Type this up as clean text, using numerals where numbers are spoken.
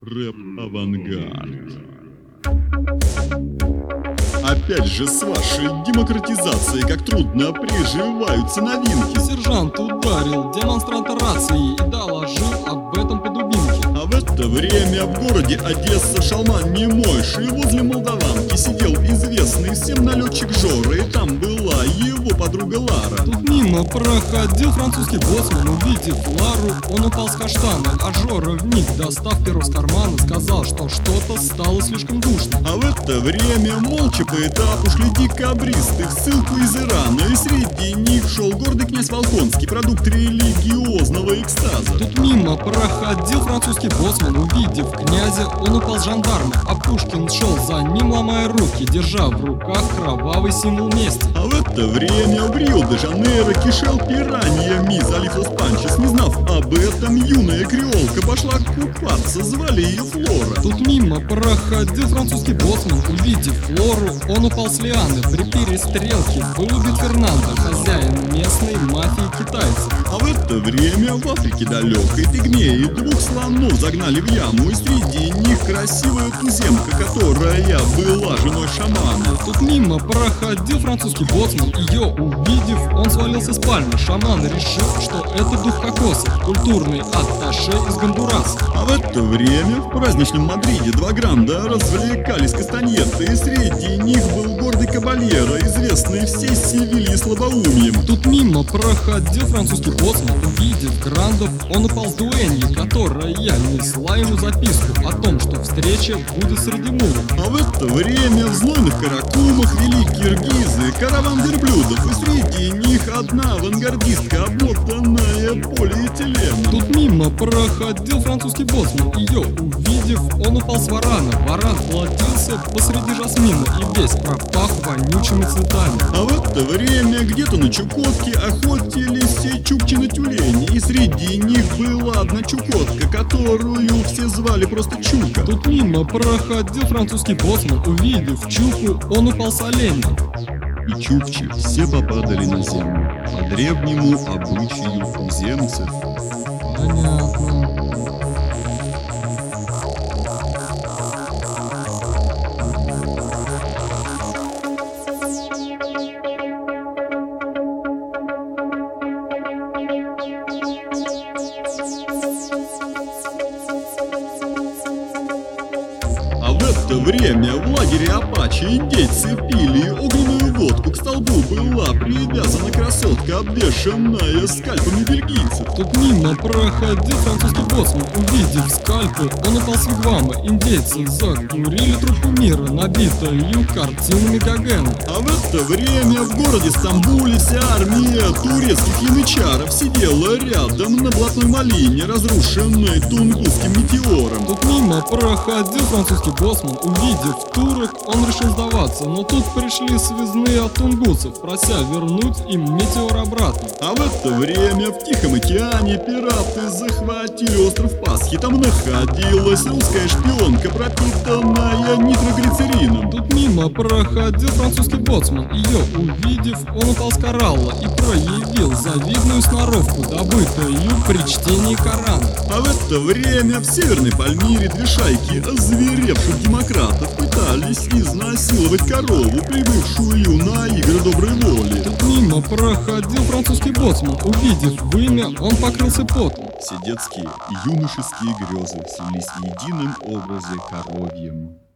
Рэп-авангард. Опять же с вашей демократизацией как трудно приживаются новинки. Сержант ударил демонстранта рацией и доложил об этом по дубинке. А в это время в городе Одесса шалман немойший возле молдаванки сидел известный всем налетчик Жора, и там была его подруга Лара. Тут мимо проходил французский боцман, увидев Лару, он упал с каштана, а Жора вмиг, достав перо с кармана, сказал, что что-то стало слишком душно. А в это время молча по этапу шли декабристы в ссылку из Ирана, и среди них шел гордый князь Волконский, продукт религиозного экстаза. Тут мимо проходил французский боцман, увидев князя, он упал с жандарма, а Пушкин шел за ним, ломая руки, держа в руках кровавый символ мести. А в это время в Рио-де-Жанейро кишел пираньями, залив Лос-Панчес. Не знав об этом, юная креолка пошла купаться, звали ее Флора. Тут мимо проходил французский боцман, увидев Флору, он упал с лианы. При перестрелке был убит Фернандо, хозяин местной мафии китайцев. А в это время в Африке далекой пигмеи двух слонов загнали в яму, и среди них красивая туземка, которая была женой шамана. Тут мимо проходил французский боцман, ее увидев, он свалился с пальмы. Шаман решил, что это дух кокоса, культурный атташе из Гондураса. А в это время в праздничном Мадриде два гранда развлекались кастаньеты, и среди них был гордый кабальеро, известный всей Севилье слабоумием. Тут мимо проходил французский боцман, увидев грандов, он упал с дуэньи, которая несла ему записку о том, что встреча будет среди мулов. А в это время в знойных каракумах вели киргизы караван верблюдов, и среди них одна авангардистка, обмотанная полиэтиленом. Тут мимо проходил французский боцман, ее увидев, он упал с варана. Варан платился посреди жасмина и весь пропах вонючими цветами. А в это время где-то на Чукотке охотились все чукчи на тюлени, и среди них была одна чукотка, которую все звали просто Чука. Тут мимо проходил французский боцман, увидев Чуку, он упал с оленя. И чукчи все попадали на землю по древнему обычаю туземцев. Понятно. А в это время в лагере Апачи индейцы пили огненную водку. К столбу была привязана красотка, обвешанная скальпами бельгийцев. Тут мимо проходил французский боцман, увидев скальпы, он упал с вигвама. Индейцы закурили трубку мира, набитую картинами Гогена. А в это время в городе Стамбуле вся армия турецких янычаров сидела рядом на блатной малине, разрушенной тунгусским метеором. Тут мимо проходил французский боцман, увидев турок, он решил сдаваться, но тут пришли связные от тунгусов, прося вернуть им метеор обратно. А в это время в Тихом океане пираты захватили остров Пасхи. Там находилась русская шпионка, пропитанная нитроглицерином. Тут мимо проходил французский боцман, ее увидев, он упал с коралла и проявил завидную сноровку, добытую при чтении Корана. А в это время в Северной Пальмире две шайки озверевших демократов пытались изнасиловать корову, прибывшую на игры доброй воли. Тут мимо проходил французский боцман, увидев вымя, он покрылся потом. Все детские и юношеские грезы слились в едином образе коровьем.